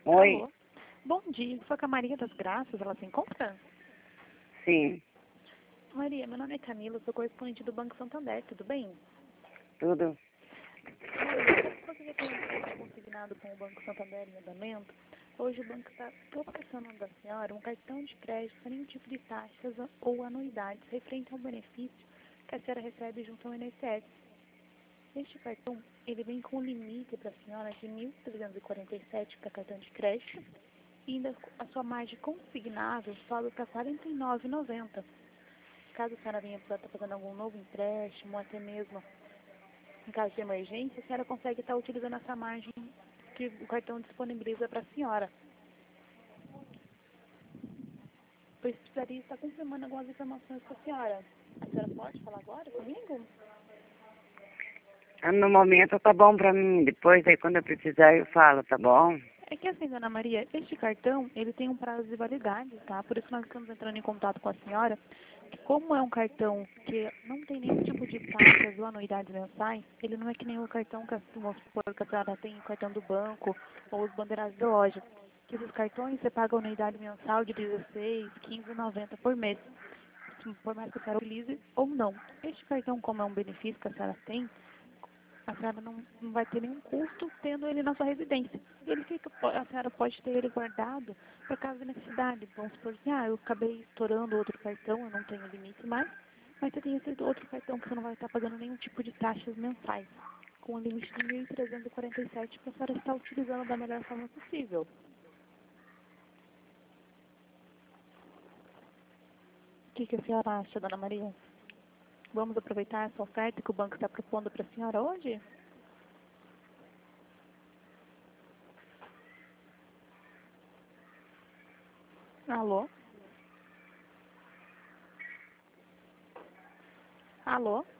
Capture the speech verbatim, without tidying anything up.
Oi? Alô? Bom dia, sou a Maria das Graças, ela se encontra? Sim, Maria, meu nome é Camila, sou correspondente do Banco Santander, tudo bem? tudo. Maria, você já tem um crédito consignado com o Banco Santander em andamento? Hoje o banco está proporcionando à senhora um cartão de crédito sem nenhum tipo de taxas ou anuidades referente ao benefício que a senhora recebe junto ao I N S S. Este cartão, ele vem com um limite para a senhora de mil trezentos e quarenta e sete para cartão de crédito e ainda a sua margem consignável sobe para quarenta e nove reais e noventa centavos. Caso a senhora venha para estar fazendo algum novo empréstimo, ou até mesmo em caso de emergência, a senhora consegue estar utilizando essa margem que o cartão disponibiliza para a senhora. Pois precisaria estar confirmando algumas informações com a senhora. A senhora pode falar agora comigo? Ah, no momento tá bom pra mim. Depois, aí quando eu precisar, eu falo, tá bom? É que assim, dona Maria, este cartão, ele tem um prazo de validade, tá? Por isso nós estamos entrando em contato com a senhora. Como é um cartão que não tem nenhum tipo de taxas ou anuidades mensais, ele não é que nem o cartão que a, vamos supor, que a senhora tem, o cartão do banco ou os bandeirados da loja. Que esses cartões você paga a anuidade mensal de dezesseis, quinze e noventa por mês, por mais que a senhora utilize ou não. Este cartão, como é um benefício que a senhora tem, a senhora não, não vai ter nenhum custo tendo ele na sua residência. Ele fica, a senhora pode ter ele guardado para caso de necessidade. Vamos supor assim, ah, eu acabei estourando outro cartão, eu não tenho limite mais, mas você tem esse outro cartão que você não vai estar pagando nenhum tipo de taxas mensais, com um limite de mil trezentos e quarenta e sete para a senhora estar utilizando da melhor forma possível. O que, que a senhora acha, dona Maria? Vamos aproveitar essa oferta que o banco está propondo para a senhora hoje? Alô? Alô?